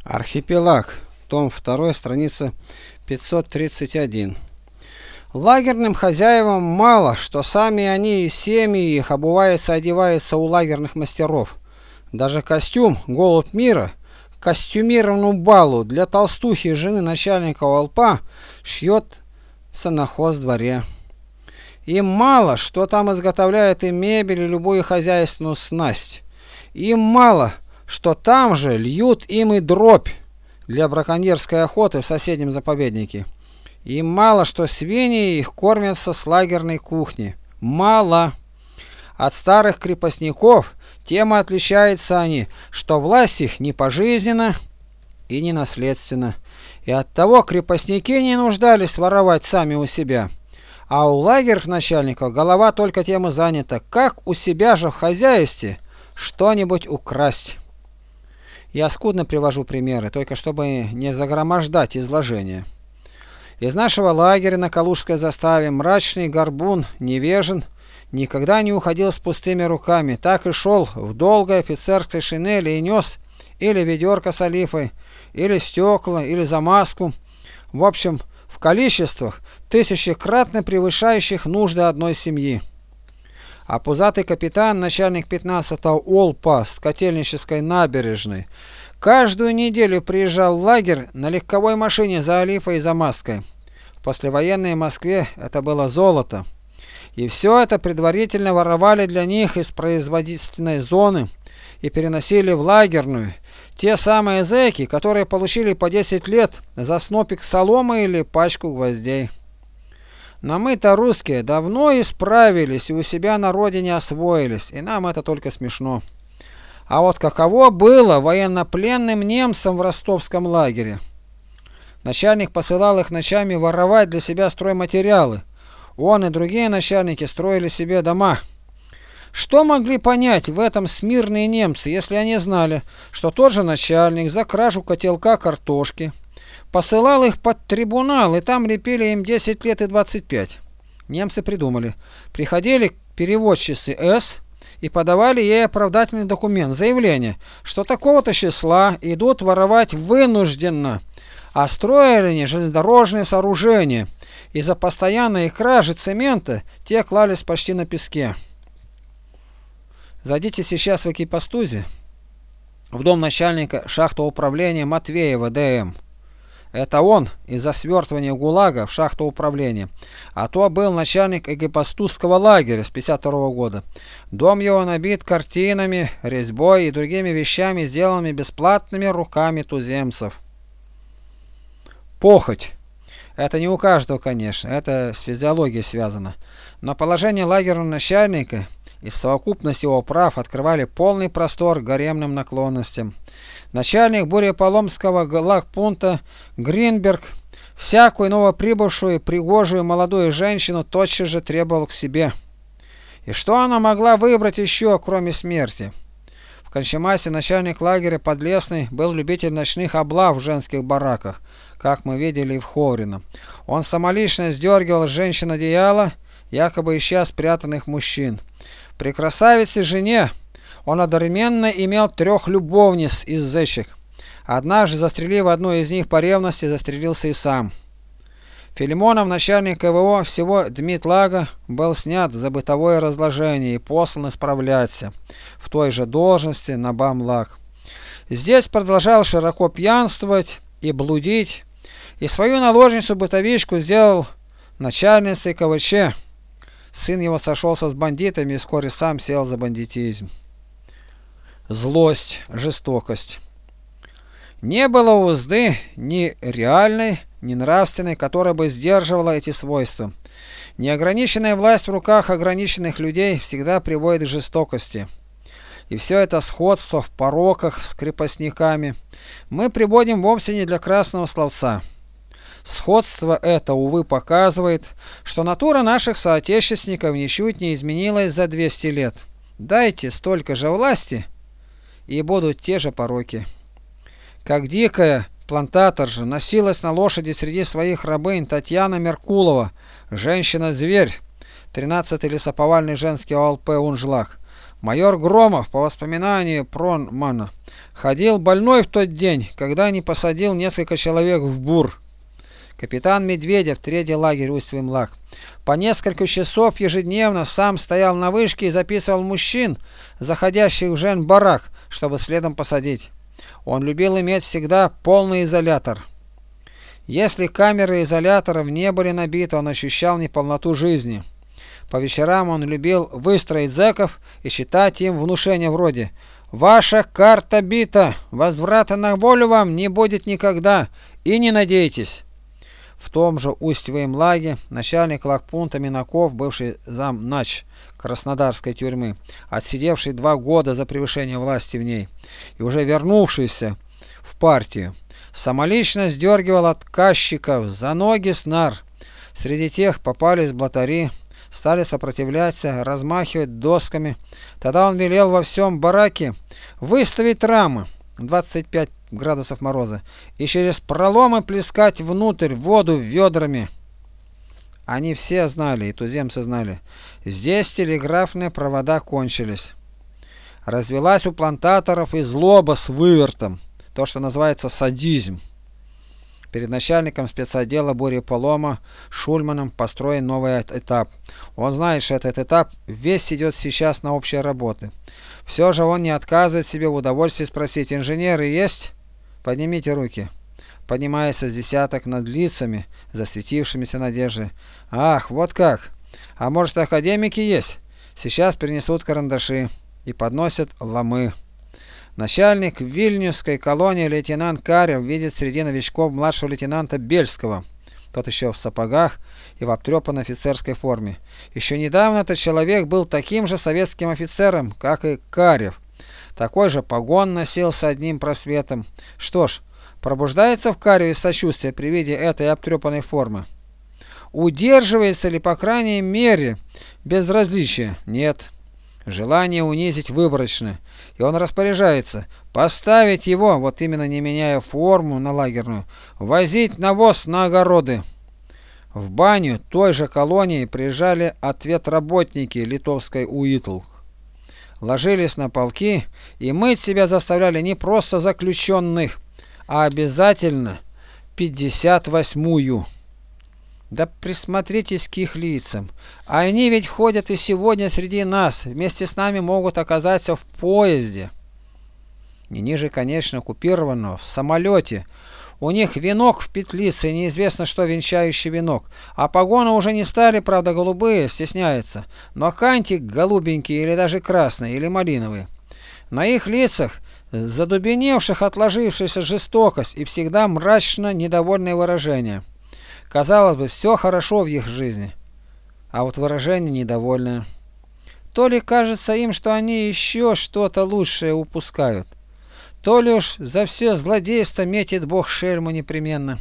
Архипелаг. Том 2, страница 531. Лагерным хозяевам мало, что сами они и семьи их обуваются, одеваются у лагерных мастеров. Даже костюм «Голубь мира» к костюмированному балу для толстухи жены начальника ОЛПа шьется на хоздворе. Им мало, что там изготовляют и мебель, и любую хозяйственную снасть. Им мало, что там же льют им и дробь для браконьерской охоты в соседнем заповеднике. Им мало, что свиньи их кормятся с лагерной кухни. Мало. От старых крепостников тем и отличаются они, что власть их не пожизненна и не наследственна. И оттого крепостники не нуждались воровать сами у себя. А у лагерных начальников голова только тем и занята, как у себя же в хозяйстве что-нибудь украсть. Я скудно привожу примеры, только чтобы не загромождать изложение. Из нашего лагеря на Калужской заставе мрачный горбун Невежин никогда не уходил с пустыми руками, так и шел в долгой офицерской шинели и нес или ведерко с олифой, или стекла, или замазку, в общем, в количествах, тысячекратно превышающих нужды одной семьи. А пузатый капитан, начальник 15-го ОЛПа с Котельнической набережной, каждую неделю приезжал в лагерь на легковой машине за олифой и замазкой. В послевоенной Москве это было золото. И все это предварительно воровали для них из производительной зоны и переносили в лагерную. Те самые зэки, которые получили по 10 лет за снопик соломы или пачку гвоздей. Но мы-то русские давно исправились и у себя на родине освоились, и нам это только смешно. А вот каково было военнопленным немцам в ростовском лагере? Начальник посылал их ночами воровать для себя стройматериалы. Он и другие начальники строили себе дома. Что могли понять в этом смирные немцы, если они знали, что тот же начальник за кражу котелка картошки посылал их под трибунал, и там лепили им 10 лет и 25. Немцы придумали. Приходили переводчицы С и подавали ей оправдательный документ, заявление, что такого-то числа идут воровать вынужденно, а строили они железнодорожные сооружения. Из-за постоянной кражи цемента те клались почти на песке. Зайдите сейчас в Экипастузе, в дом начальника шахтового управления Матвеева ДМ. Это он из-за свертывания ГУЛАГа в шахту управления. А то был начальник Экипастузского лагеря с 52 года. Дом его набит картинами, резьбой и другими вещами, сделанными бесплатными руками туземцев. Похоть. Это не у каждого, конечно, это с физиологией связано. Но положение лагерного начальника и совокупность его прав открывали полный простор гаремным наклонностям. Начальник Бурепаломского лагпункта Гринберг всякую новоприбывшую пригожую молодую женщину тотчас же требовал к себе. И что она могла выбрать еще, кроме смерти? В Кончемасе начальник лагеря Подлесный был любитель ночных облав в женских бараках, как мы видели и в Ховрино. Он самолично сдергивал с женщин одеяло, якобы ища спрятанных мужчин. При красавице жене он одновременно имел 3 любовниц из зэчек. Однажды, застрелив одну из них по ревности, застрелился и сам. Филимонов, начальник КВО всего Дмитлага, был снят за бытовое разложение и послан исправляться в той же должности на Бамлаг. Здесь продолжал широко пьянствовать и блудить, и свою наложницу-бытовичку сделал начальницей КВЧ. Сын его сошелся с бандитами и вскоре сам сел за бандитизм. Злость, жестокость. Не было узды ни реальной, ни нравственной, которая бы сдерживала эти свойства. Неограниченная власть в руках ограниченных людей всегда приводит к жестокости. И все это сходство в пороках с крепостниками мы приводим вовсе не для красного словца. Сходство это, увы, показывает, что натура наших соотечественников ничуть не изменилась за 200 лет. Дайте столько же власти, и будут те же пороки. Как дикая плантаторша носилась на лошади среди своих рабынь Татьяна Меркулова, женщина-зверь, 13-й лесоповальный женский ОЛП Унжлак. Майор Громов, по воспоминанию Пронмана, ходил больной в тот день, когда не посадил несколько человек в бур. Капитан Медведев, третий лагерь Усть-Имлак, по несколько часов ежедневно сам стоял на вышке и записывал мужчин, заходящих в женбарак, чтобы следом посадить. Он любил иметь всегда полный изолятор. Если камеры изоляторов не были набиты, он ощущал неполноту жизни. По вечерам он любил выстроить зэков и читать им внушения вроде: «Ваша карта бита, возврата на волю вам не будет никогда, и не надейтесь». В том же Усть-Имлаге начальник лагпункта Минаков, бывший замнач Краснодарской тюрьмы, отсидевший 2 года за превышение власти в ней и уже вернувшийся в партию, самолично сдергивал отказчиков за ноги с нар. Среди тех попались блатари, стали сопротивляться, размахивать досками. Тогда он велел во всем бараке выставить рамы 25 градусов мороза и через проломы плескать внутрь воду ведрами. Они все знали, и туземцы знали, здесь телеграфные провода кончились. Развелась у плантаторов и злоба с вывертом, то, что называется садизм. Перед начальником спецотдела Буря-Полома Шульманом построен новый этап. Он знает, что этот этап весь идет сейчас на общие работы. Все же он не отказывает себе в удовольствии спросить: инженеры есть? Поднимите руки. Поднимается с десяток над лицами, засветившимися надеждой. Ах, вот как! А может, академики есть? Сейчас принесут карандаши и подносят ломы. Начальник Вильнюсской колонии лейтенант Карев видит среди новичков младшего лейтенанта Бельского. Тот еще в сапогах и в обтрепанной офицерской форме. Еще недавно этот человек был таким же советским офицером, как и Карев. Такой же погон носил с одним просветом. Что ж, пробуждается в Кареве сочувствие при виде этой обтрепанной формы? Удерживается ли, по крайней мере, безразличие? Нет. Желание унизить выборочно. И он распоряжается поставить его, вот именно не меняя форму на лагерную, возить навоз на огороды. В баню той же колонии приезжали ответработники литовской УИТЛ. Ложились на полки и мыть себя заставляли не просто заключенных, а обязательно 58-ю. Да присмотритесь к их лицам. Они ведь ходят и сегодня среди нас, вместе с нами могут оказаться в поезде. Не ниже, конечно, оккупированного, в самолете. У них венок в петлице, неизвестно, что венчающий венок. А погоны уже не стали, правда, голубые, стесняются. Но кантик голубенький или даже красный, или малиновый. На их лицах задубеневших, отложившаяся жестокость и всегда мрачно недовольное выражение. Казалось бы, все хорошо в их жизни, а вот выражение недовольное. То ли кажется им, что они еще что-то лучшее упускают, то ли уж за все злодейство метит Бог шельму непременно.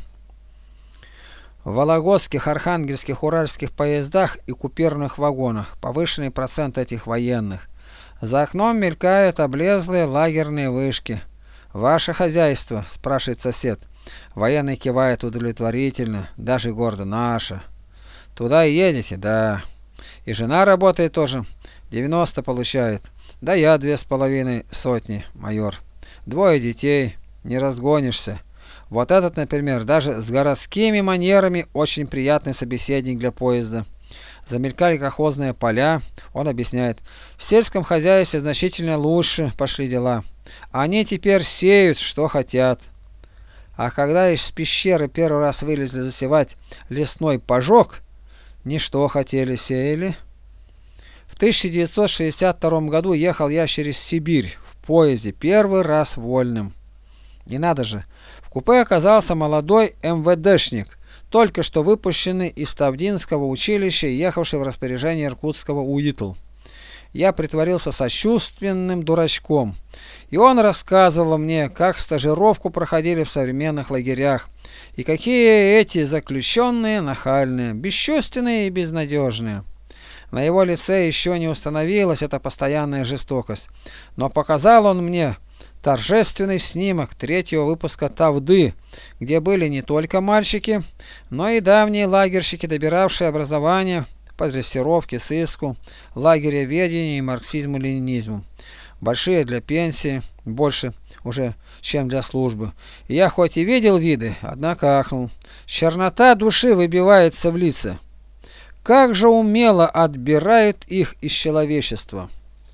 В вологодских, архангельских, уральских поездах и купированных вагонах повышенный процент этих военных. За окном мелькают облезлые лагерные вышки. «Ваше хозяйство?» – спрашивает сосед. Военный кивает удовлетворительно, даже гордо. «Наша». «Туда и едете?» «Да». «И жена работает тоже?» 90 получает. «Да я 2,5 сотни, майор». 2 детей, не разгонишься. Вот этот, например, даже с городскими манерами очень приятный собеседник для поезда. Замелькали колхозные поля, он объясняет. В сельском хозяйстве значительно лучше пошли дела. Они теперь сеют, что хотят. А когда из пещеры первый раз вылезли засевать лесной пожог, не что хотели, сеяли. В 1962 году ехал я через Сибирь в поезде, первый раз вольным. Не надо же, в купе оказался молодой МВДшник, только что выпущенный из Тавдинского училища и ехавший в распоряжение иркутского УИТЛ. Я притворился сочувственным дурачком, и он рассказывал мне, как стажировку проходили в современных лагерях, и какие эти заключенные нахальные, бесчувственные и безнадежные. На его лице еще не установилась эта постоянная жестокость, но показал он мне торжественный снимок 3-го выпуска Тавды, где были не только мальчики, но и давние лагерщики, добиравшие образование по дрессировке, сыску, лагереведению и марксизму-ленинизму. Большие для пенсии, больше уже, чем для службы. И я хоть и видел виды, однако ахнул. Чернота души выбивается в лица. Как же умело отбирают их из человечества.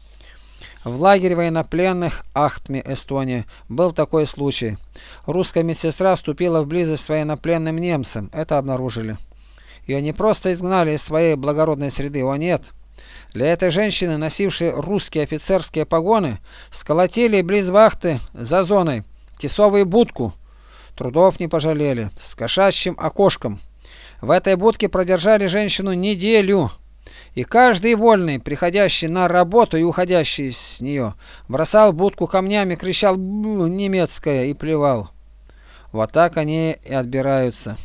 В лагере военнопленных Ахтме, Эстония, был такой случай. Русская медсестра вступила в близость с военнопленным немцем. Это обнаружили. Ее не просто изгнали из своей благородной среды, о нет. Для этой женщины, носившей русские офицерские погоны, сколотили близ вахты за зоной тесовую будку. Трудов не пожалели, с кошачьим окошком. В этой будке продержали женщину неделю. И каждый вольный, приходящий на работу и уходящий с нее, бросал будку камнями, кричал немецкое и плевал. Вот так они и отбираются.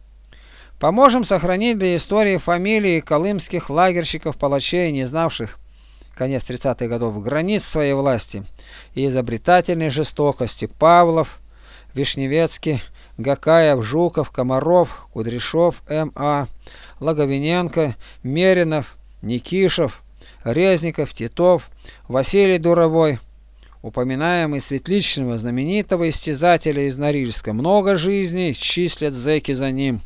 Поможем сохранить для истории фамилии колымских лагерщиков-палачей, не знавших, конец 30-х годов, границ своей власти и изобретательной жестокости: Павлов, Вишневецкий, Гакаев, Жуков, Комаров, Кудряшов, М.А., Логовиненко, Меринов, Никишев, Резников, Титов, Василий Дуровой, упоминаемый Светличного, знаменитого истязателя из Норильска. Много жизней числят зэки за ним.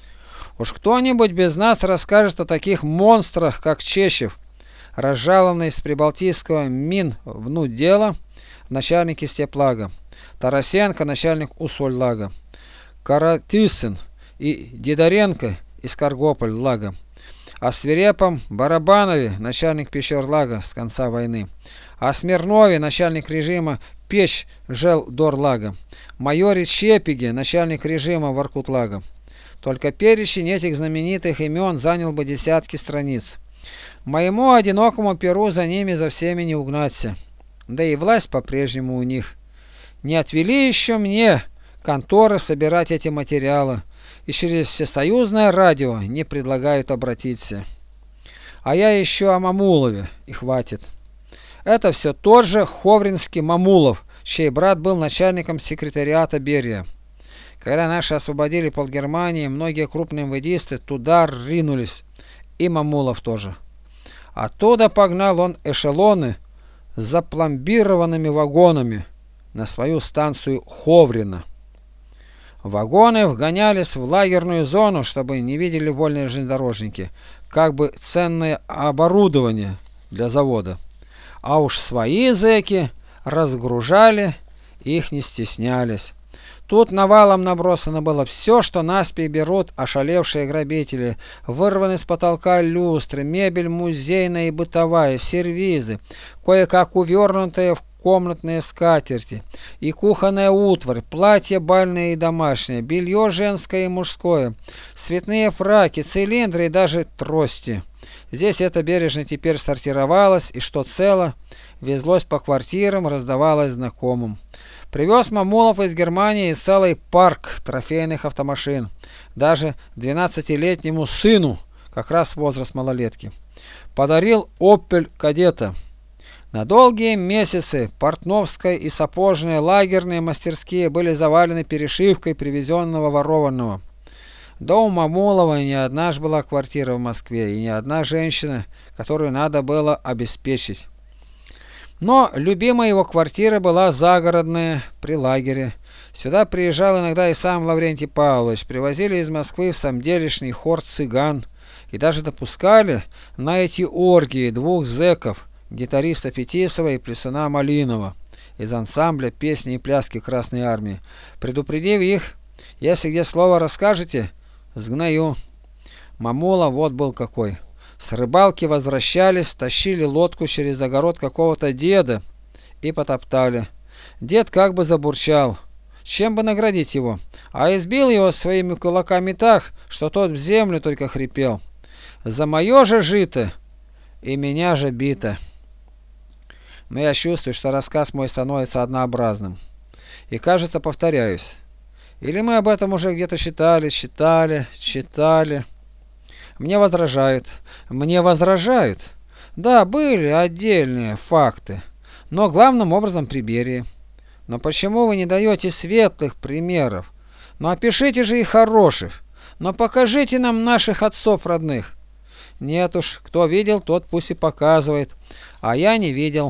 Уж кто-нибудь без нас расскажет о таких монстрах, как Чечев, разжалованный из Прибалтийского Минвнудела, начальник Степлага, Тарасенко, начальник Усольлага, Каратысин и Дидоренко из Каргополь-Лага, о свирепом Барабанове, начальник Пещерлага с конца войны, о Смирнове, начальник режима Печь-Желдор-Лага, майоре Чепиге, начальник режима Воркут-Лага. Только перечень этих знаменитых имен занял бы десятки страниц. Моему одинокому перу за ними за всеми не угнаться. Да и власть по-прежнему у них. Не отвели еще мне конторы собирать эти материалы, и через всесоюзное радио не предлагают обратиться. А я еще о Мамулове, и хватит. Это все тот же Ховринский Мамулов, чей брат был начальником секретариата Берия. Когда наши освободили полгермании, многие крупные мвдисты туда ринулись, и Мамулов тоже. Оттуда погнал он эшелоны с запломбированными вагонами на свою станцию Ховрино. Вагоны вгонялись в лагерную зону, чтобы не видели вольные железнодорожники, как бы ценное оборудование для завода. А уж свои зэки разгружали, их не стеснялись. Тут навалом набросано было все, что наспех берут ошалевшие грабители: вырваны с потолка люстры, мебель музейная и бытовая, сервизы, кое-как увернутые в комнатные скатерти и кухонная утварь, платья бальные и домашние, белье женское и мужское, цветные фраки, цилиндры и даже трости. Здесь это бережно теперь сортировалось, и что цело, везлось по квартирам, раздавалось знакомым. Привез Мамулов из Германии целый парк трофейных автомашин, даже 12-летнему сыну, как раз возраст малолетки. Подарил «Опель Кадета». На долгие месяцы портновская и сапожные лагерные мастерские были завалены перешивкой привезенного ворованного. Да у Мамулова не одна ж была квартира в Москве, и не одна женщина, которую надо было обеспечить. Но любимая его квартира была загородная, при лагере. Сюда приезжал иногда и сам Лаврентий Павлович. Привозили из Москвы в самделишний хор цыган. И даже допускали на эти оргии двух зэков, гитариста Фетисова и плясуна Малинова из ансамбля песни и пляски Красной Армии, предупредив их: если где слово расскажете, сгною. Мамула вот был какой. С рыбалки возвращались, тащили лодку через огород какого-то деда и потоптали. Дед как бы забурчал, чем бы наградить его, а избил его своими кулаками так, что тот в землю только хрипел: за мое же жито и меня же бито. Но я чувствую, что рассказ мой становится однообразным. И, кажется, повторяюсь. Или мы об этом уже где-то читали. Мне возражают. Да, были отдельные факты, но главным образом при Берии. Но почему вы не даете светлых примеров? Но опишите же и хороших. Но покажите нам наших отцов родных. Нет уж, кто видел, тот пусть и показывает, а я не видел.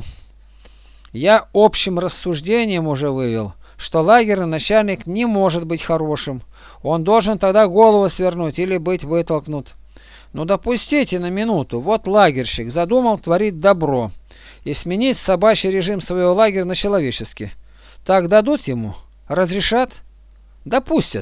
Я общим рассуждением уже вывел, что лагерный начальник не может быть хорошим. Он должен тогда голову свернуть или быть вытолкнут. Ну допустите на минуту, вот лагерщик задумал творить добро и сменить собачий режим своего лагеря на человеческий. Так дадут ему? Разрешат? Допустят.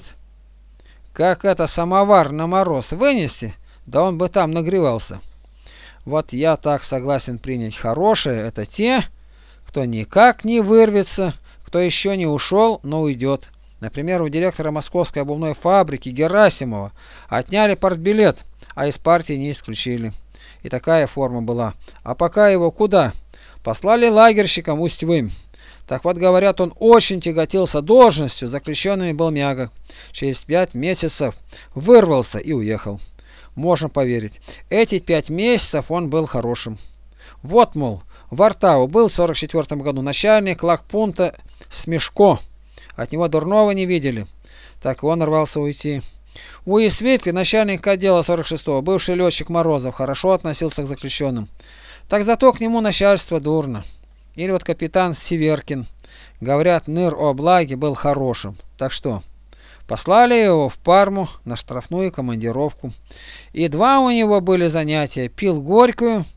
Как это самовар на мороз вынести, да он бы там нагревался. Вот я так согласен принять. Хорошие — это те, кто никак не вырвется, кто еще не ушел, но уйдет. Например, у директора московской обувной фабрики Герасимова отняли партбилет, а из партии не исключили. И такая форма была. А пока его куда? Послали лагерщикам Усть-Вымь. Так вот, говорят, он очень тяготился должностью, заключенными был мягок. Через 5 месяцев вырвался и уехал. Можно поверить. Эти 5 месяцев он был хорошим. Вот, мол, в Артау был в 44 году начальник лагпункта Смешко. От него дурного не видели. Так он рвался уйти. У Исвитли начальник отдела 46-го, бывший летчик Морозов, хорошо относился к заключенным. Так зато к нему начальство дурно. Или вот капитан Северкин. Говорят, Ныр-Облаги был хорошим. Так что, послали его в Парму на штрафную командировку. И 2 у него были занятия. Пил горькую,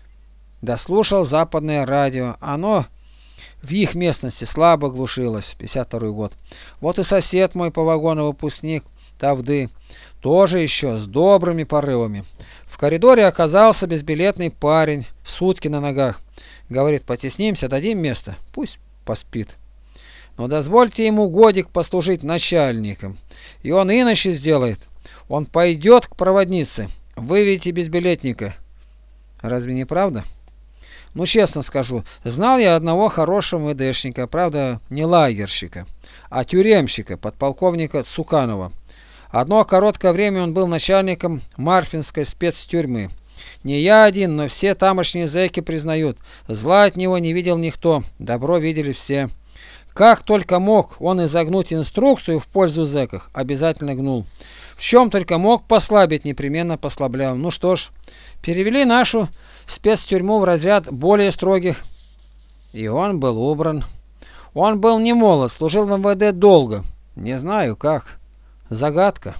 дослушал западное радио. Оно в их местности слабо глушилось. 52 год. Вот и сосед мой по вагону выпускник Тавды. Тоже еще с добрыми порывами. В коридоре оказался безбилетный парень, сутки на ногах. Говорит, потеснимся, дадим место, пусть поспит. Но дозвольте ему годик послужить начальником, и он иначе сделает. Он пойдет к проводнице, выведите безбилетника. Разве не правда? Ну, честно скажу, знал я одного хорошего МВДшника, правда, не лагерщика, а тюремщика, подполковника Цуканова. Одно короткое время он был начальником Марфинской спецтюрьмы. Не я один, но все тамошние зэки признают, зла от него не видел никто, добро видели все. Как только мог он изогнуть инструкцию в пользу зэков, обязательно гнул. В чем только мог послабить, непременно послаблял. Ну что ж, перевели нашу спецтюрьму в разряд более строгих. И он был убран. Он был не молод, служил в МВД долго. Не знаю как. Загадка.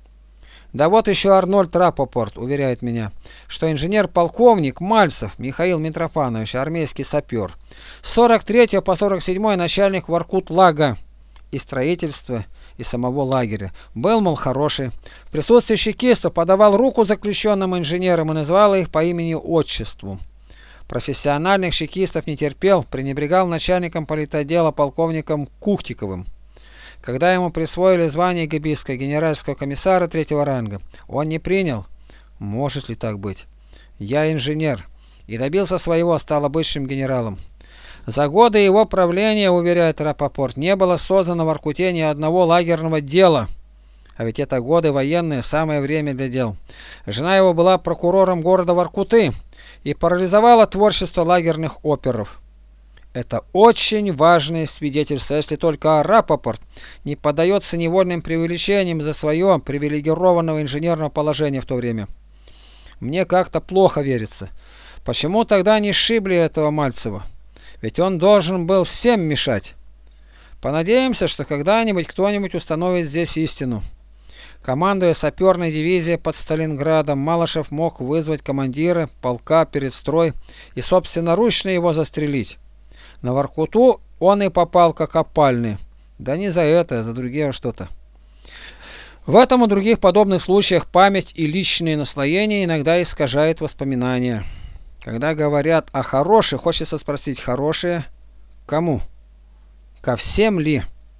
Да вот еще Арнольд Рапопорт уверяет меня, что инженер-полковник Мальцев Михаил Митрофанович, армейский сапер, с 43 по 47 начальник Воркут-Лага и строительства, и самого лагеря. Был, мол, хороший. В присутствии чекистов подавал руку заключенным инженерам и называл их по имени-отчеству. Профессиональных чекистов не терпел, пренебрегал начальником политотдела полковником Кухтиковым. Когда ему присвоили звание гибийского генеральского комиссара 3-го ранга, он не принял. Может ли так быть? Я инженер и добился своего, стал бывшим генералом. За годы его правления, уверяет Рапопорт, не было создано в Воркуте ни одного лагерного дела. А ведь это годы военные, самое время для дел. Жена его была прокурором города Воркуты и парализовала творчество лагерных оперов. Это очень важное свидетельство, если только Рапопорт не поддается невольным преувеличениям за свое привилегированного инженерного положения в то время. Мне как-то плохо верится. Почему тогда не сшибли этого Мальцева? Ведь он должен был всем мешать. Понадеемся, что когда-нибудь кто-нибудь установит здесь истину. Командуя саперной дивизией под Сталинградом, Малышев мог вызвать командира полка перед строй и собственноручно его застрелить. На Воркуту он и попал как опальный. Да не за это, а за другие что-то. В этом и других подобных случаях память и личные наслоения иногда искажают воспоминания. Когда говорят о хороших, хочется спросить, хорошие кому? Ко всем ли?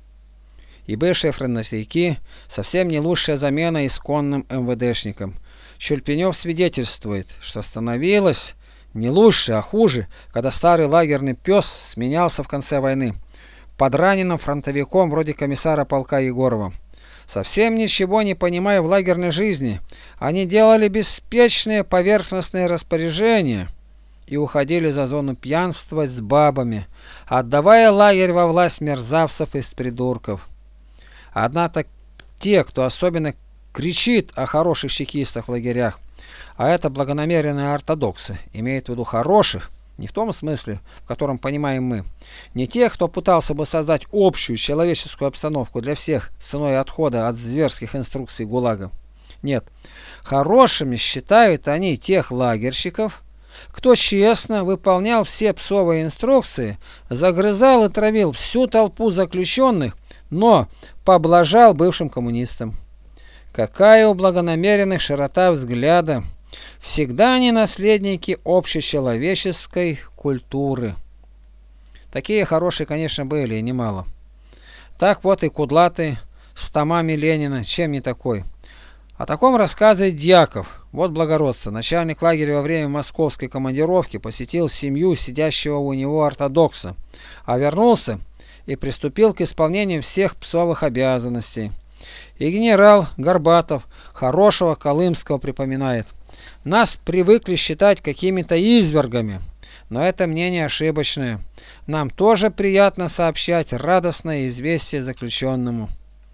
И бывшие фронтовики совсем не лучшая замена исконным МВДшникам. Чульпенев свидетельствует, что становилось не лучше, а хуже, когда старый лагерный пес сменялся в конце войны под раненым фронтовиком вроде комиссара полка Егорова. Совсем ничего не понимая в лагерной жизни, они делали беспечные поверхностные распоряжения и уходили за зону пьянствовать с бабами, отдавая лагерь во власть мерзавцев из придурков. Однако те, кто особенно кричит о хороших чекистах в лагерях, А это благонамеренные ортодоксы, имеют в виду хороших, не в том смысле, в котором понимаем мы, не тех, кто пытался бы создать общую человеческую обстановку для всех ценой отхода от зверских инструкций ГУЛАГа. Нет, хорошими считают они тех лагерщиков, кто честно выполнял все псовые инструкции, загрызал и травил всю толпу заключенных, но поблажал бывшим коммунистам. Какая у благонамеренных широта взгляда! Всегда они наследники общечеловеческой культуры. Такие хорошие, конечно, были, и немало. Так вот и Кудлатый с томами Ленина, чем не такой. О таком рассказывает Дьяков. Вот благородство. Начальник лагеря во время московской командировки посетил семью сидящего у него ортодокса, а вернулся и приступил к исполнению всех псовых обязанностей. И генерал Горбатов хорошего Колымского припоминает: нас привыкли считать какими-то извергами, но это мнение ошибочное. Нам тоже приятно сообщать радостное известие заключенному.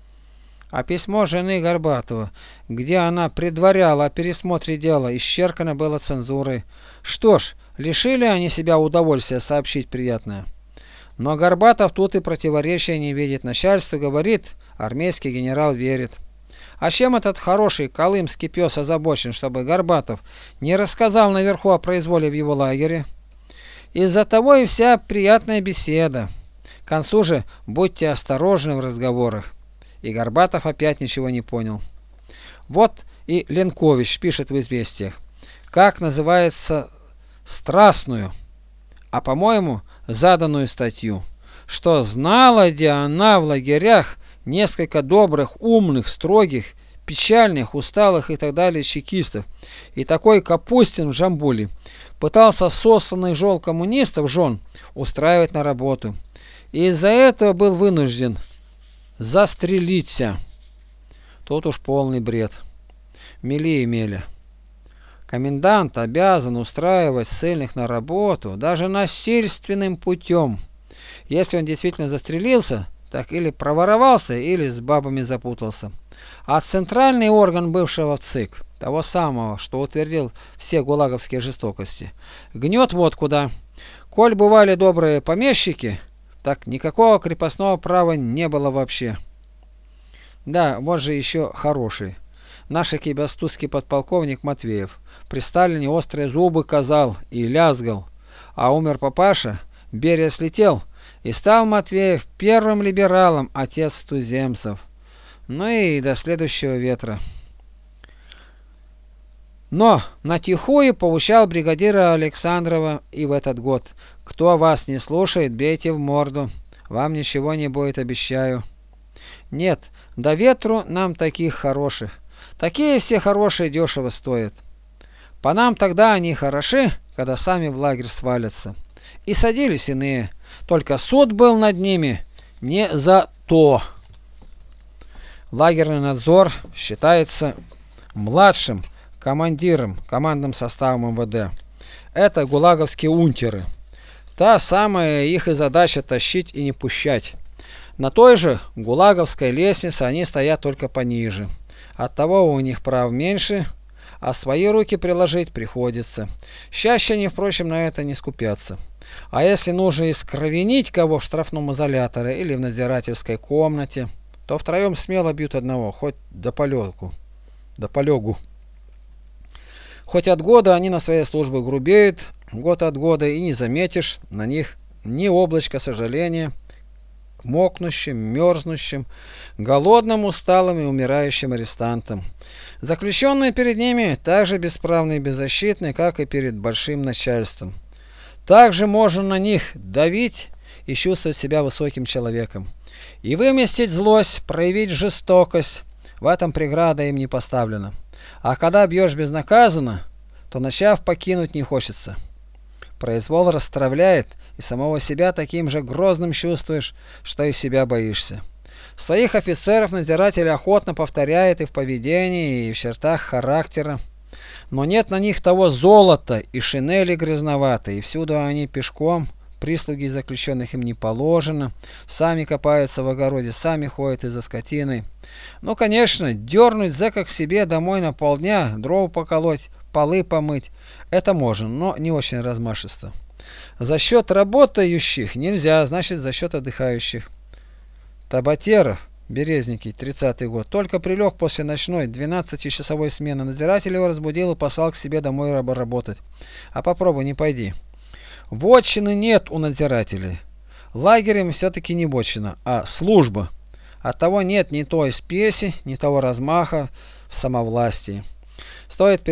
А письмо жены Горбатова, где она предваряла о пересмотре дела, исчеркано было цензурой. Что ж, лишили они себя удовольствия сообщить приятное. Но Горбатов тут и противоречия не видит. Начальство говорит, армейский генерал верит. А чем этот хороший колымский пес озабочен, чтобы Горбатов не рассказал наверху о произволе в его лагере? Из-за того и вся приятная беседа. К концу же будьте осторожны в разговорах. И Горбатов опять ничего не понял. Вот и Ленкович пишет в известиях, как называется страстную, а по-моему заданную статью, что знала где она в лагерях несколько добрых, умных, строгих, печальных, усталых и так далее чекистов, и такой Капустин в Джамбуле пытался сосланных жен коммунистов устраивать на работу, и из-за этого был вынужден застрелиться. Тут уж полный бред. Мели имели. Комендант обязан устраивать ссыльных на работу даже насильственным путем. Если он действительно застрелился, так или проворовался, или с бабами запутался. А центральный орган бывшего ЦИК, того самого, что утвердил все гулаговские жестокости, гнет вот куда. Коль бывали добрые помещики, так никакого крепостного права не было вообще. Да, вот же еще хороший. Наш кибастузский подполковник Матвеев при Сталине острые зубы казал и лязгал, а умер папаша, Берия слетел, и стал Матвеев первым либералом, отец туземцев. Ну и до следующего ветра. Но натихую поучал бригадира Александрова и в этот год: кто вас не слушает, бейте в морду, вам ничего не будет, обещаю. Нет, до ветру нам таких хороших. Такие все хорошие дешево стоят. По нам тогда они хороши, когда сами в лагерь свалятся. И садились иные, только суд был над ними не за то. Лагерный надзор считается младшим командным составом МВД. Это гулаговские унтеры. Та самая их и задача тащить и не пущать. На той же гулаговской лестнице они стоят только пониже. Оттого у них прав меньше, а свои руки приложить приходится. Чаще они, впрочем, на это не скупятся. А если нужно искровенить кого в штрафном изоляторе или в надзирательской комнате, то втроем смело бьют одного, хоть до полегу. Хоть от года они на своей службе грубеют, год от года, и не заметишь на них ни облачка сожаления к мокнущим, мерзнущим, голодным, усталым и умирающим арестантам. Заключенные перед ними так же бесправны и беззащитны, как и перед большим начальством. Также можно на них давить и чувствовать себя высоким человеком. И выместить злость, проявить жестокость, в этом преграда им не поставлена. А когда бьешь безнаказанно, то начав покинуть не хочется. Произвол расстравляет, и самого себя таким же грозным чувствуешь, что и себя боишься. Своих офицеров надзиратель охотно повторяет и в поведении, и в чертах характера. Но нет на них того золота и шинели грязноватой, и всюду они пешком, прислуги заключенных им не положено, сами копаются в огороде, сами ходят и за скотиной. Ну, конечно, дернуть зэка к себе домой на полдня, дров поколоть, полы помыть. Это можно, но не очень размашисто. За счет работающих нельзя, значит за счет отдыхающих. Табатеров, Березники, 30-й год, только прилег после ночной 12-часовой смены. Надзиратель его разбудил и послал к себе домой работать. А попробуй, не пойди. Вотчины нет у надзирателей. Лагерем все-таки не вотчина, а служба. Оттого нет ни той спеси, ни того размаха в самовластии. Стоит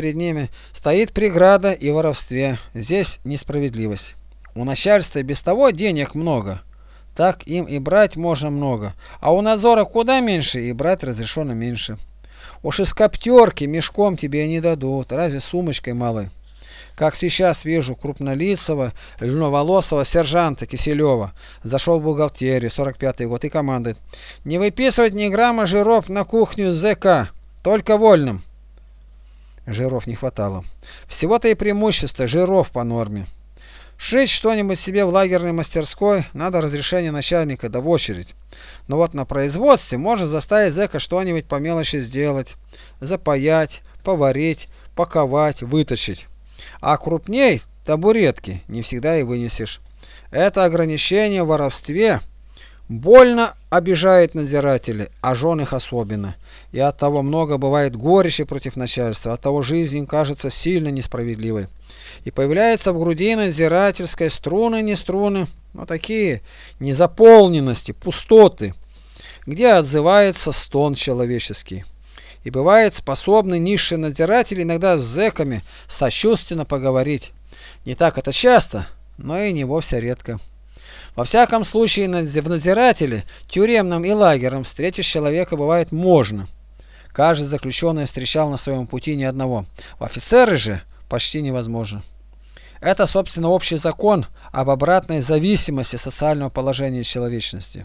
преграда и воровстве. Здесь несправедливость. У начальства без того денег много. Так им и брать можно много. А у надзора куда меньше, и брать разрешено меньше. Уж из коптерки мешком тебе не дадут, разве сумочкой малой. Как сейчас вижу крупнолицего, льноволосого сержанта Киселева. Зашел в бухгалтерию, 45-й год, и командует: не выписывать ни грамма жиров на кухню ЗК, только вольным. Жиров не хватало. Всего-то и преимущество жиров по норме. Шить что-нибудь себе в лагерной мастерской надо разрешение начальника, да в очередь. Но вот на производстве можно заставить зэка что-нибудь по мелочи сделать. Запаять, поварить, паковать, вытащить. А крупней табуретки не всегда и вынесешь. Это ограничение в воровстве больно обижает надзирателей, а жен их особенно. И оттого много бывает горечи против начальства, оттого жизнь им кажется сильно несправедливой. И появляются в груди надзирательской струны, не струны, но такие незаполненности, пустоты, где отзывается стон человеческий. И бывает способны низшие надзиратели иногда с зэками сочувственно поговорить. Не так это часто, но и не вовсе редко. Во всяком случае, в надзирателе, тюремном и лагерном встретить человека бывает можно. Каждый заключенный встречал на своем пути ни одного. В офицеры же почти невозможно. Это, собственно, общий закон об обратной зависимости социального положения человечности.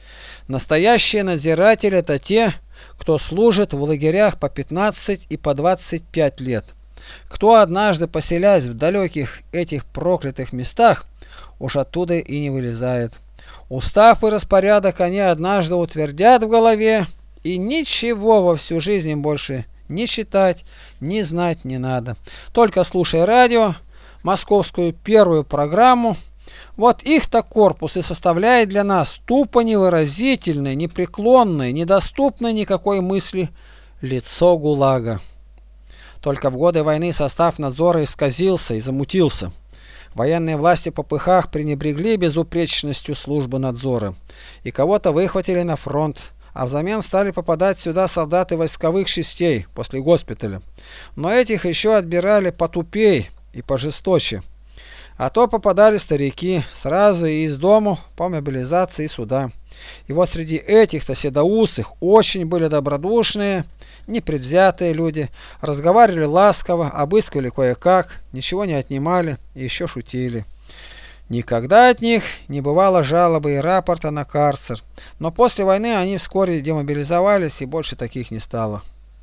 Настоящие надзиратели – это те, кто служит в лагерях по 15 и по 25 лет. Кто однажды, поселясь в далеких этих проклятых местах, уж оттуда и не вылезает. Устав и распорядок они однажды утвердят в голове, и ничего во всю жизнь им больше ни читать, ни знать не надо. Только слушай радио, московскую первую программу. Вот их-то корпус и составляет для нас тупо невыразительное, непреклонное, недоступное никакой мысли лицо ГУЛАГа. Только в годы войны состав надзора исказился и замутился. Военные власти по пыхах пренебрегли безупречностью службы надзора, и кого-то выхватили на фронт, а взамен стали попадать сюда солдаты войсковых частей после госпиталя. Но этих еще отбирали потупей и пожесточе. А то попадали старики сразу и из дому по мобилизации сюда. И вот среди этих-то седоусых очень были добродушные, непредвзятые люди, разговаривали ласково, обыскивали кое-как, ничего не отнимали и еще шутили. Никогда от них не бывало жалобы и рапорта на карцер, но после войны они вскоре демобилизовались и больше таких не стало.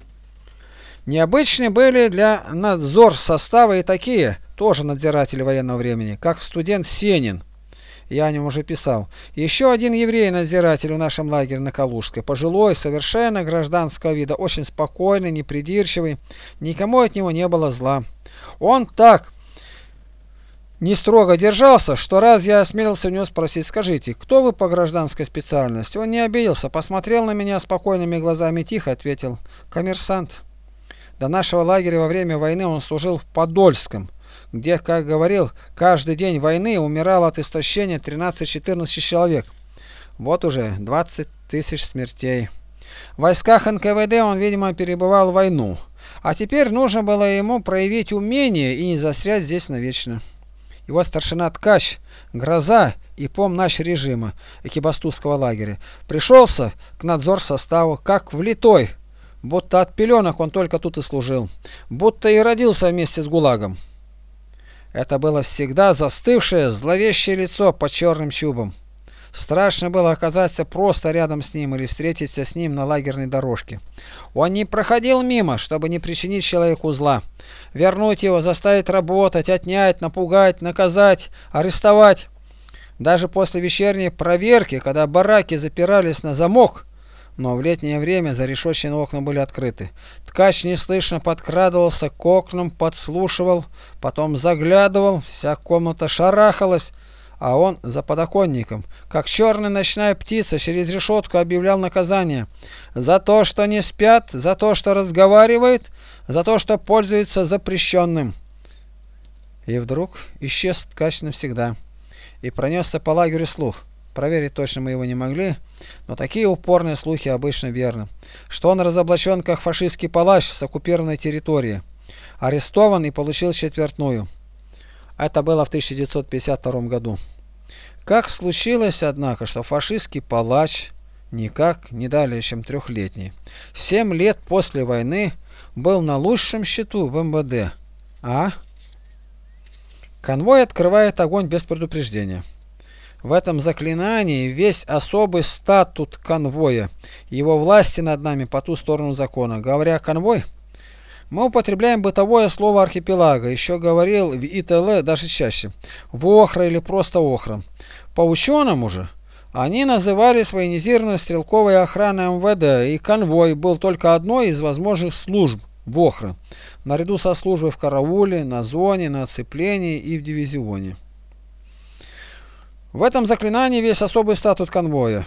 Необычны были для надзор состава и такие, тоже надзиратели военного времени, как студент Сенин. Я о нем уже писал. Еще один еврей-надзиратель в нашем лагере на Калужской, пожилой, совершенно гражданского вида, очень спокойный, непридирчивый, никому от него не было зла. Он так не строго держался, что раз я осмелился у него спросить: скажите, кто вы по гражданской специальности? Он не обиделся, посмотрел на меня спокойными глазами, тихо ответил: коммерсант. До нашего лагеря во время войны он служил в Подольском, где, как говорил, каждый день войны умирало от истощения 13-14 человек. Вот уже 20 тысяч смертей. В войсках НКВД он, видимо, перебывал войну. А теперь нужно было ему проявить умение и не застрять здесь навечно. Его старшина Ткач, гроза и помнач режима экибастузского лагеря, пришелся к надзор составу как влитой, будто от пеленок он только тут и служил, будто и родился вместе с ГУЛАГом. Это было всегда застывшее, зловещее лицо под черным чубом. Страшно было оказаться просто рядом с ним или встретиться с ним на лагерной дорожке. Он не проходил мимо, чтобы не причинить человеку зла. Вернуть его, заставить работать, отнять, напугать, наказать, арестовать. Даже после вечерней проверки, когда бараки запирались на замок, Но в летнее время зарешоченные окна были открыты. Ткач неслышно подкрадывался к окнам, подслушивал, потом заглядывал, вся комната шарахалась, а он за подоконником, как черная ночная птица, через решетку объявлял наказание за то, что не спят, за то, что разговаривает, за то, что пользуется запрещенным. И вдруг исчез ткач навсегда, и пронесся по лагерю слух. Проверить точно мы его не могли, но такие упорные слухи обычно верны, что он разоблачен как фашистский палач с оккупированной территории, арестован и получил четвертную. Это было в 1952 году. Как случилось, однако, что фашистский палач, никак не далее, чем трехлетний, 7 лет после войны был на лучшем счету в МВД, Конвой открывает огонь без предупреждения. В этом заклинании весь особый статут конвоя, его власти над нами по ту сторону закона. Говоря конвой, мы употребляем бытовое слово архипелага, еще говорил в ИТЛ даже чаще, Вохра или просто Охра. По ученому же они назывались военизированной стрелковой охраной МВД, и конвой был только одной из возможных служб Вохры, наряду со службой в карауле, на зоне, на оцеплении и в дивизионе. В этом заклинании весь особый статут конвоя,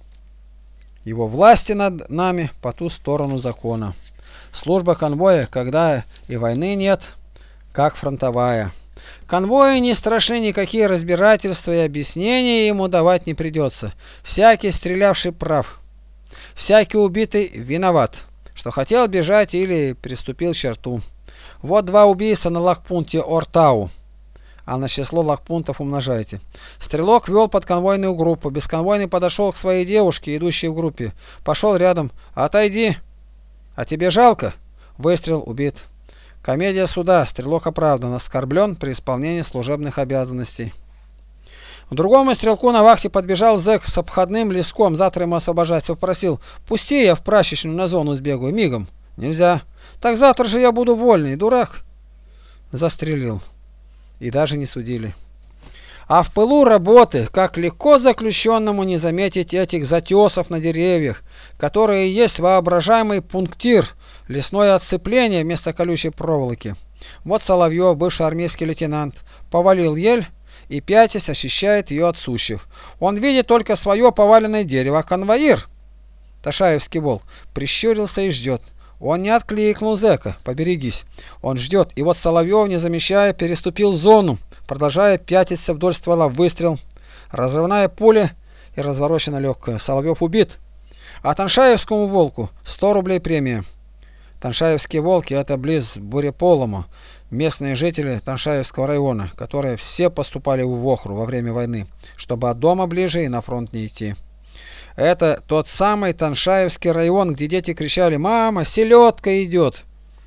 его власти над нами по ту сторону закона. Служба конвоя, когда и войны нет, как фронтовая. Конвою не страшны никакие разбирательства, и объяснения ему давать не придется. Всякий стрелявший прав, всякий убитый виноват, что хотел бежать или приступил черту. Вот 2 убийства на лагпункте Ортау, а на число лагпунктов умножайте. Стрелок вел подконвойную группу, бесконвойный подошел к своей девушке, идущей в группе, пошел рядом: «Отойди! А тебе жалко?» Выстрел, убит. Комедия суда, стрелок оправдан, оскорблен при исполнении служебных обязанностей. К другому стрелку на вахте подбежал зэк с обходным листком, завтра ему освобождаться, попросил: «Пусти, я в прачечную на зону сбегаю, мигом». «Нельзя». «Так завтра же я буду вольный, дурак». Застрелил. И даже не судили. А в пылу работы, как легко заключенному не заметить этих затесов на деревьях, которые есть воображаемый пунктир, лесное отцепление вместо колючей проволоки. Вот Соловьев, бывший армейский лейтенант, повалил ель и, пятясь, ощущает ее от сучьев. Он видит только свое поваленное дерево, а конвоир, Ташаевский волк, прищурился и ждет. Он не откликнул зэка: «Поберегись». Он ждет, и вот Соловьев, не замечая, переступил зону, продолжая пятиться вдоль ствола. Выстрел, разрывная пуля и разворочена легкая. Соловьев убит. А Таншаевскому волку 100 рублей премия. Таншаевские волки — это близ Буреполома, местные жители Таншаевского района, которые все поступали в Вохру во время войны, чтобы от дома ближе и на фронт не идти. Это тот самый Таншаевский район, где дети кричали: «Мама, селедка идет!»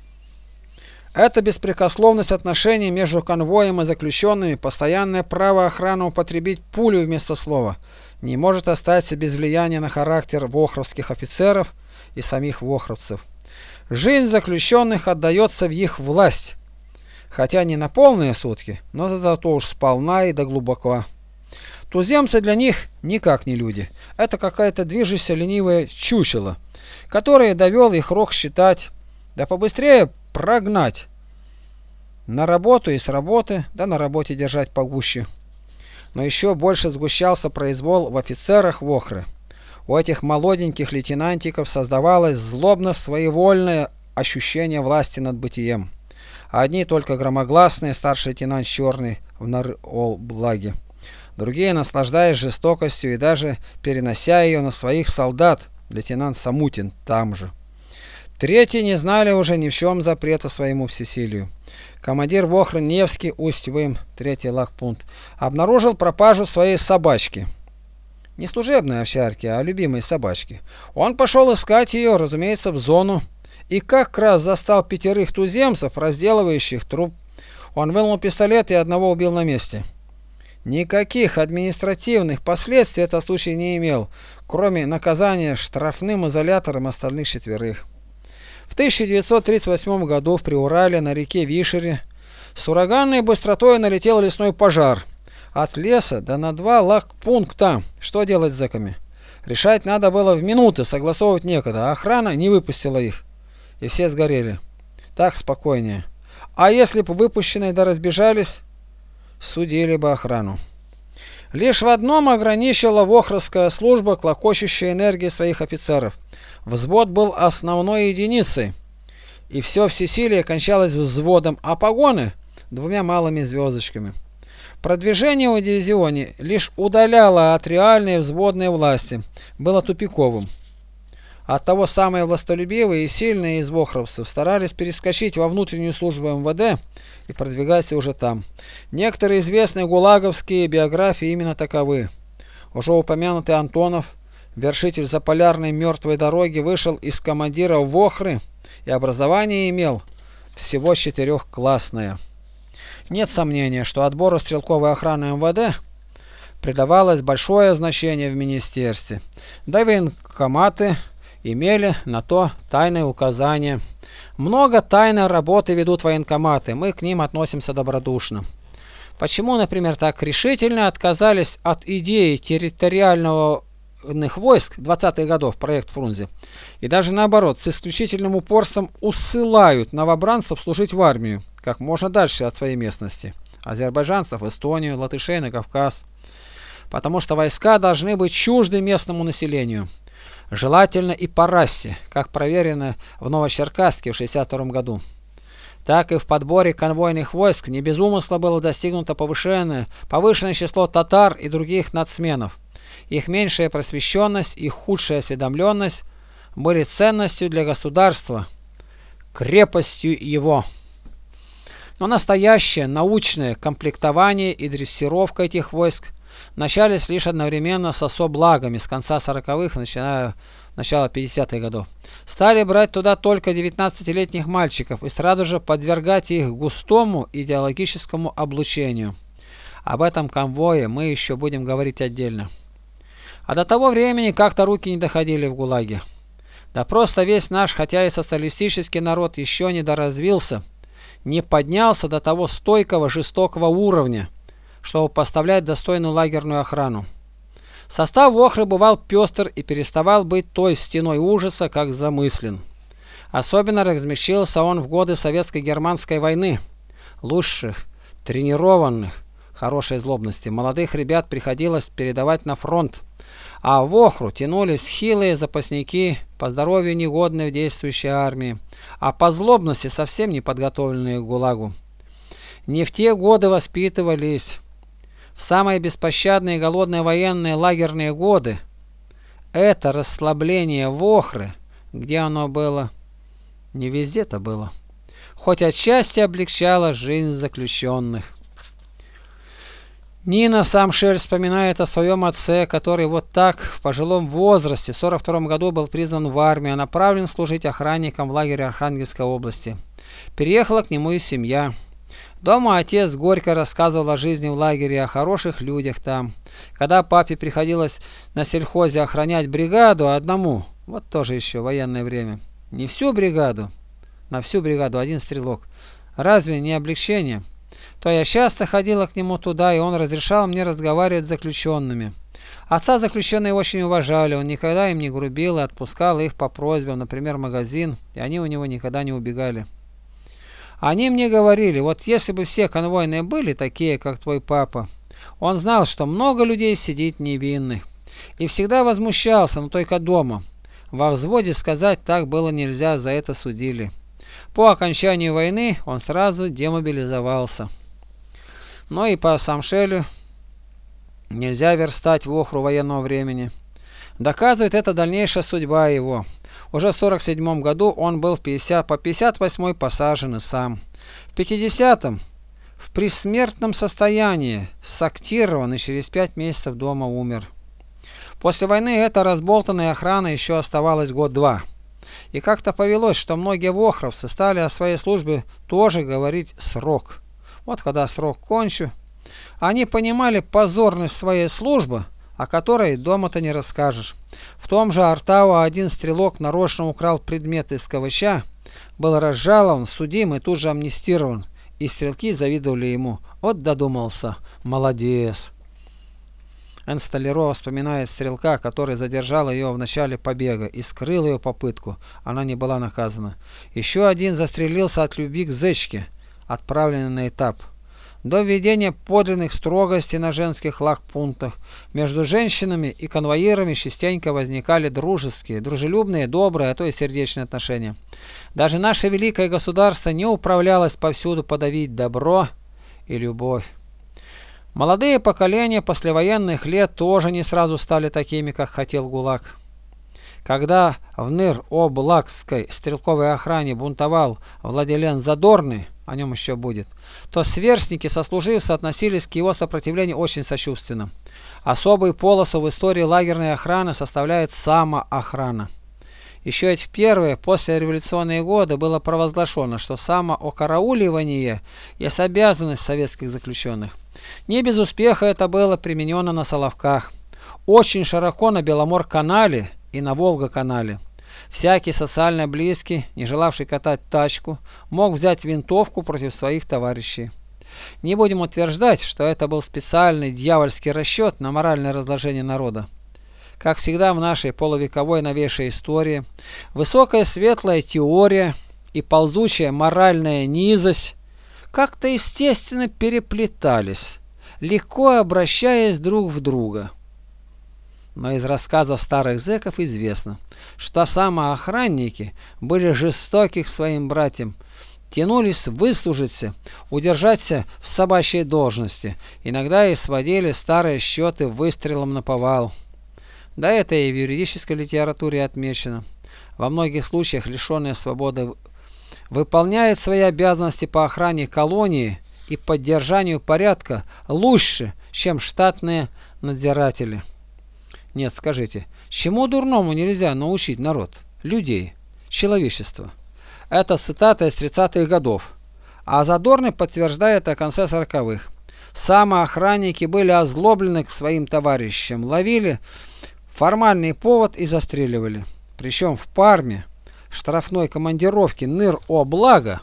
Это беспрекословность отношений между конвоем и заключенными, постоянное право охраны употребить пулю вместо слова, не может остаться без влияния на характер вохровских офицеров и самих вохровцев. Жизнь заключенных отдается в их власть, хотя не на полные сутки, но зато уж сполна и до глубоко. Туземцы для них никак не люди. Это какая-то движущаяся ленивая чучело, которое довел их рок считать, да побыстрее прогнать на работу и с работы, да на работе держать погуще. Но еще больше сгущался произвол в офицерах Вохры. У этих молоденьких лейтенантиков создавалось злобно-своевольное ощущение власти над бытием. Одни только громогласные, старший лейтенант Черный в Нар-Ол-Благе. Другие, наслаждаясь жестокостью и даже перенося ее на своих солдат, лейтенант Самутин там же. Третьи не знали уже ни в чем запрета своему всесилию. Командир Вохры Невский, Усть-Вым, 3-й лагпункт, обнаружил пропажу своей собачки. Не служебной овчарки, а любимой собачки. Он пошел искать ее, разумеется, в зону, и как раз застал 5 туземцев, разделывающих труп. Он вынул пистолет и одного убил на месте. Никаких административных последствий этот случай не имел, кроме наказания штрафным изолятором остальных 4. В 1938 году в Приурале на реке Вишере с ураганной быстротой налетел лесной пожар. От леса до на 2 лагпункта. Что делать с зэками? Решать надо было в минуты, согласовывать некогда, а охрана не выпустила их. И все сгорели. Так спокойнее. А если бы выпущенные да разбежались, судили бы охрану. Лишь в одном ограничила вохровская служба клокочущей энергии своих офицеров. Взвод был основной единицей, и все всесилие кончалось взводом, а погоны – двумя малыми звездочками. Продвижение в дивизионе лишь удаляло от реальной взводной власти, было тупиковым. Оттого самые властолюбивые и сильные из вохровцев старались перескочить во внутреннюю службу МВД и продвигаться уже там. Некоторые известные гулаговские биографии именно таковы. Уже упомянутый Антонов, вершитель заполярной мертвой дороги, вышел из командира Вохры и образование имел всего 4-классное. Нет сомнения, что отбору стрелковой охраны МВД придавалось большое значение в министерстве, да и военкоматы имели на то тайные указания. Много тайной работы ведут военкоматы, мы к ним относимся добродушно. Почему, например, так решительно отказались от идеи территориальных войск 20-х годов, проект Фрунзе, и даже наоборот, с исключительным упорством усылают новобранцев служить в армию, как можно дальше от своей местности, азербайджанцев в Эстонию, латышей на Кавказ, потому что войска должны быть чужды местному населению. Желательно и по расе, как проверено в Новочеркасске в 1962 году. Так и в подборе конвойных войск не без умысла было достигнуто повышенное число татар и других нацменов. Их меньшая просвещенность, их худшая осведомленность были ценностью для государства, крепостью его. Но настоящее научное комплектование и дрессировка этих войск начались лишь одновременно с особлагами с конца 40-х, начала 50-х годов. Стали брать туда только 19-летних мальчиков и сразу же подвергать их густому идеологическому облучению. Об этом конвое мы еще будем говорить отдельно. А до того времени как-то руки не доходили в ГУЛАГе. Да просто весь наш, хотя и социалистический народ, еще не доразвился, не поднялся до того стойкого, жестокого уровня, чтобы поставлять достойную лагерную охрану. Состав Вохры бывал пестр и переставал быть той стеной ужаса, как замыслен. Особенно размещался он в годы советско-германской войны. Лучших, тренированных, хорошей злобности, молодых ребят приходилось передавать на фронт, а в Вохру тянулись хилые запасники, по здоровью негодные в действующей армии, а по злобности совсем не подготовленные к ГУЛАГу. Не в те годы воспитывались. В самые беспощадные голодные военные лагерные годы это расслабление Вохры, где оно было, не везде-то было, хоть отчасти облегчало жизнь заключенных. Нина Самшель вспоминает о своем отце, который вот так в пожилом возрасте в 1942 году был призван в армию, а направлен служить охранником в лагере Архангельской области. Переехала к нему и семья. Дома отец горько рассказывал о жизни в лагере, о хороших людях там. Когда папе приходилось на сельхозе охранять бригаду одному, вот тоже еще военное время, не всю бригаду, на всю бригаду один стрелок, разве не облегчение? То я часто ходила к нему туда, и он разрешал мне разговаривать с заключенными. Отца заключенные очень уважали, он никогда им не грубил и отпускал их по просьбам, например, в магазин, и они у него никогда не убегали. Они мне говорили, вот если бы все конвойные были такие, как твой папа, он знал, что много людей сидит невинных, и всегда возмущался, но только дома. Во взводе сказать так было нельзя, за это судили. По окончанию войны он сразу демобилизовался. Но и по Самшелю нельзя верстать Вохру военного времени. Доказывает это дальнейшая судьба его. Уже в 1947 году он был по 58-й посажен и сам. В 50-м в присмертном состоянии сактирован и через 5 месяцев дома умер. После войны эта разболтанная охрана еще оставалась год-два. И как-то повелось, что многие вохровцы стали о своей службе тоже говорить срок. Вот когда срок кончу, они понимали позорность своей службы, о которой дома-то не расскажешь. В том же Артау один стрелок нарочно украл предмет из КВЧ, был разжалован, судим и тут же амнистирован, и стрелки завидовали ему. Вот додумался, молодец. Н. Столярова вспоминает стрелка, который задержал ее в начале побега и скрыл ее попытку. Она не была наказана. Еще один застрелился от любви к зечке, отправленный на этап. До введения подлинных строгостей на женских лагпунктах между женщинами и конвоирами частенько возникали дружеские, дружелюбные, добрые, а то и сердечные отношения. Даже наше великое государство не управлялось повсюду подавить добро и любовь. Молодые поколения послевоенных лет тоже не сразу стали такими, как хотел ГУЛАГ. Когда в Ныр-Облакской стрелковой охране бунтовал Владилен Задорный, о нем еще будет, то сверстники сослуживцы относились к его сопротивлению очень сочувственно. Особую полосу в истории лагерной охраны составляет самоохрана. Еще ведь в первые послереволюционные годы было провозглашено, что самоокарауливание есть обязанность советских заключенных. Не без успеха это было применено на Соловках, очень широко на Беломор-канале и на Волга-канале. Всякий социально близкий, не желавший катать тачку, мог взять винтовку против своих товарищей. Не будем утверждать, что это был специальный дьявольский расчет на моральное разложение народа. Как всегда в нашей полувековой новейшей истории, высокая светлая теория и ползучая моральная низость как-то естественно переплетались, легко обращаясь друг в друга. Но из рассказов старых зэков известно, что самоохранники были жестоки к своим братьям, тянулись выслужиться, удержаться в собачьей должности, иногда и сводили старые счеты выстрелом наповал. Да это и в юридической литературе отмечено. Во многих случаях лишенные свободы выполняют свои обязанности по охране колонии и поддержанию порядка лучше, чем штатные надзиратели. Нет, скажите, чему дурному нельзя научить народ, людей, человечество? Это цитата из 30-х годов, а Задорный подтверждает о конце 40-х. Самоохранники были озлоблены к своим товарищам, ловили формальный повод и застреливали. Причем в Парме штрафной командировки Ныр-Облага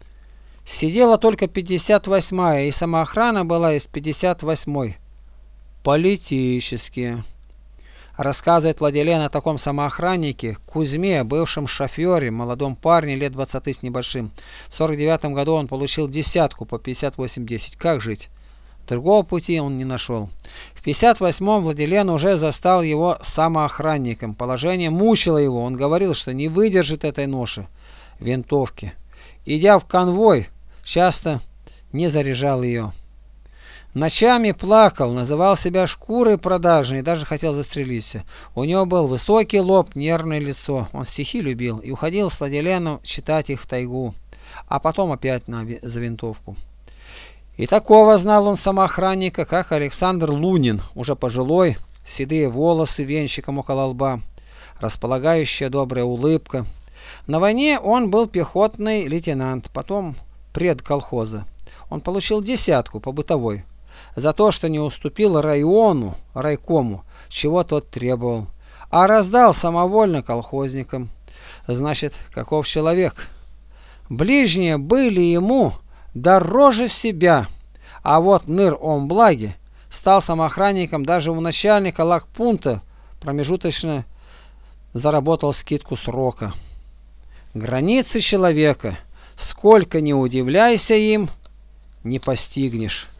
сидела только 58-я, и самоохрана была из 58-й. Политические. Рассказывает Владилен о таком самоохраннике Кузьме, бывшем шофере, молодом парне лет 20 с небольшим. В 49 году он получил десятку по 58-10. Как жить? Другого пути он не нашел. В 58-м Владилен уже застал его самоохранником. Положение мучило его. Он говорил, что не выдержит этой ноши винтовки. Идя в конвой, часто не заряжал ее. Ночами плакал, называл себя шкурой продажной и даже хотел застрелиться. У него был высокий лоб, нервное лицо. Он стихи любил и уходил с Владиленом читать их в тайгу, а потом опять за винтовку. И такого знал он самоохранника, как Александр Лунин, уже пожилой, седые волосы венчиком около лба, располагающая добрая улыбка. На войне он был пехотный лейтенант, потом пред колхоза. Он получил десятку по бытовой за то, что не уступил райкому, чего тот требовал, а раздал самовольно колхозникам. Значит, каков человек? Ближние были ему дороже себя, а вот Ныр-Облаги стал самоохранником даже у начальника лагпункта, промежуточно заработал скидку срока. Границы человека, сколько не удивляйся им, не постигнешь.